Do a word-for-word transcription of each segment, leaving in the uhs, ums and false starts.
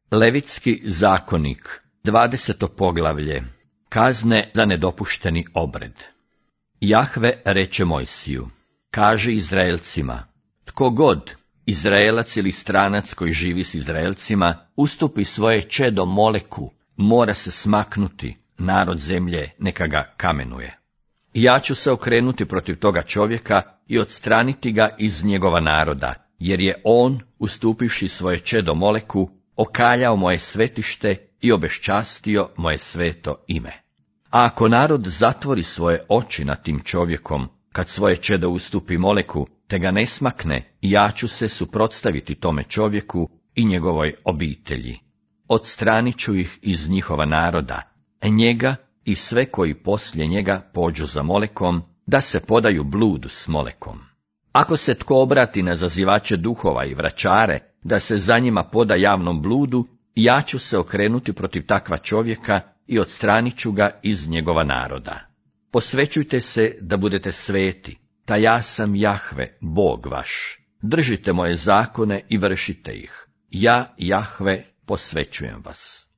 Levitski zakonik, dvadeseto poglavlje. Kazne za nedopušteni obred. Jahve reče Mojsiju, kaži Izraelcima, tko god, Izraelac ili stranac koji živi s Izraelcima, ustupi svoje čedo Moleku, mora se smaknuti, narod zemlje neka ga kamenuje. Ja ću se okrenuti protiv toga čovjeka i odstraniti ga iz njegova naroda, jer je on, ustupivši svoje čedo Moleku, okaljao moje svetište i obeščastio moje sveto ime. A ako narod zatvori svoje oči nad tim čovjekom, kad svoje čedo ustupi Moleku, te ga ne smakne, ja ću se suprotstaviti tome čovjeku i njegovoj obitelji. Odstranit ću ih iz njihova naroda, njega i sve koji poslije njega pođu za Molekom, da se podaju bludu s Molekom. Ako se tko obrati na zazivače duhova i vračare, da se za njima poda javnom bludu, ja ću se okrenuti protiv takva čovjeka i odstranit ću ga iz njegova naroda. Posvećujte se da budete sveti, ta ja sam Jahve, Bog vaš. Držite moje zakone i vršite ih. Ja, Jahve, posvećujem vas.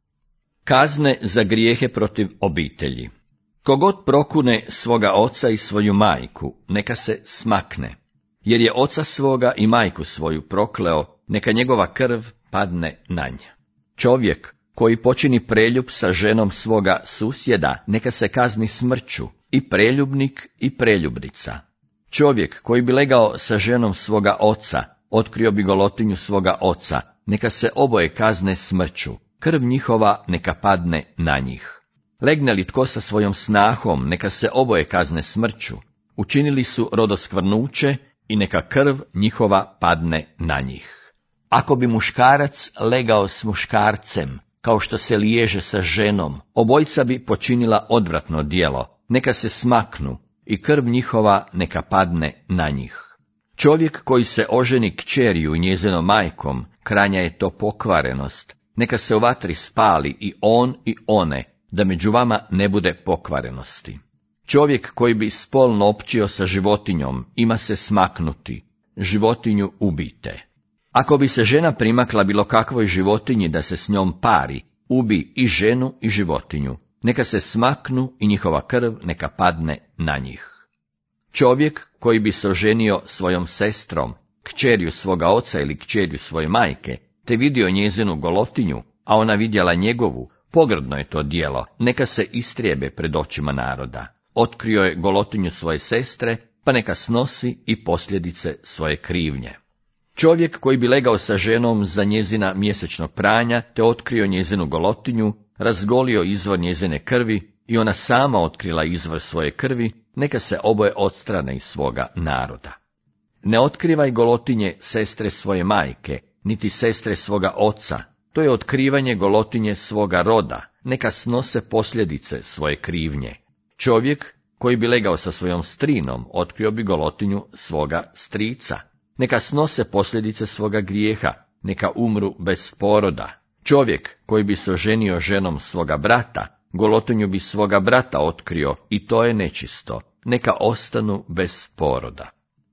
Kazne za grijehe protiv obitelji. Kogod prokune svoga oca i svoju majku, neka se smakne, jer je oca svoga i majku svoju prokleo, neka njegova krv padne na nj. Čovjek koji počini preljub sa ženom svoga susjeda, neka se kazni smrću, i preljubnik i preljubnica. Čovjek koji bi legao sa ženom svoga oca, otkrio bi golotinju svoga oca, neka se oboje kazne smrću, krv njihova neka padne na njih. Legne li tko sa svojom snahom, neka se oboje kazne smrću, učinili su rodoskvrnuće i neka krv njihova padne na njih. Ako bi muškarac legao s muškarcem, kao što se liježe sa ženom, obojica bi počinila odvratno djelo, neka se smaknu i krv njihova neka padne na njih. Čovjek koji se oženi kćeriju i njezinom majkom, krajnja je to pokvarenost, neka se u vatri spali i on i one, da među vama ne bude pokvarenosti. Čovjek koji bi spolno općio sa životinjom, ima se smaknuti, životinju ubijte. Ako bi se žena primakla bilo kakvoj životinji da se s njom pari, ubi i ženu i životinju, neka se smaknu i njihova krv neka padne na njih. Čovjek koji bi se oženio svojom sestrom, kćerju svoga oca ili kćerju svoje majke, te vidio njezinu golotinju, a ona vidjela njegovu, pogrdno je to djelo, neka se istrijebe pred očima naroda. Otkrio je golotinju svoje sestre, pa neka snosi i posljedice svoje krivnje. Čovjek koji bi legao sa ženom za njezina mjesečnog pranja, te otkrio njezinu golotinju, razgolio izvor njezine krvi i ona sama otkrila izvor svoje krvi, neka se oboje odstrane iz svoga naroda. Ne otkrivaj golotinje sestre svoje majke, niti sestre svoga oca, to je otkrivanje golotinje svoga roda, neka snose posljedice svoje krivnje. Čovjek koji bi legao sa svojom strinom, otkrio bi golotinju svoga strica, neka snose posljedice svoga grijeha, neka umru bez poroda. Čovjek koji bi se oženio ženom svoga brata, golotinju bi svoga brata otkrio i to je nečisto, neka ostanu bez poroda.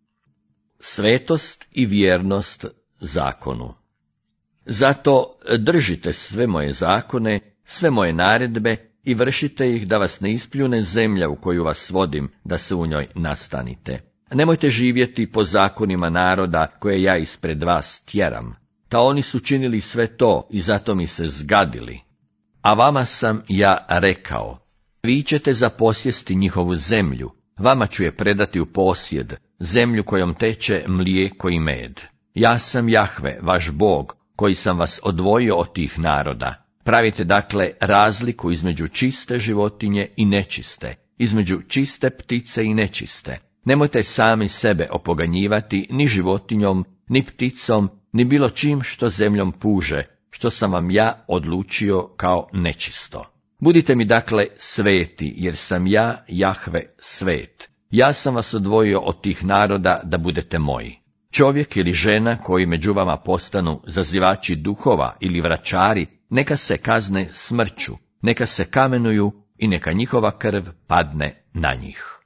Svetost i vjernost zakonu. Zato držite sve moje zakone, sve moje naredbe i vršite ih da vas ne ispljune zemlja u koju vas vodim, da se u njoj nastanite. Nemojte živjeti po zakonima naroda koje ja ispred vas tjeram, ta oni su činili sve to i zato mi se zgadili. A vama sam ja rekao, vi ćete zaposjesti njihovu zemlju, vama ću je predati u posjed, zemlju kojom teče mlijeko i med. Ja sam Jahve, vaš Bog, koji sam vas odvojio od tih naroda. Pravite dakle razliku između čiste životinje i nečiste, između čiste ptice i nečiste. Nemojte sami sebe opoganjivati ni životinjom, ni pticom, ni bilo čim što zemljom puže, što sam vam ja odlučio kao nečisto. Budite mi dakle sveti, jer sam ja, Jahve, svet. Ja sam vas odvojio od tih naroda da budete moji. Čovjek ili žena koji među vama postanu zazivači duhova ili vračari, neka se kazne smrću, neka se kamenuju i neka njihova krv padne na njih.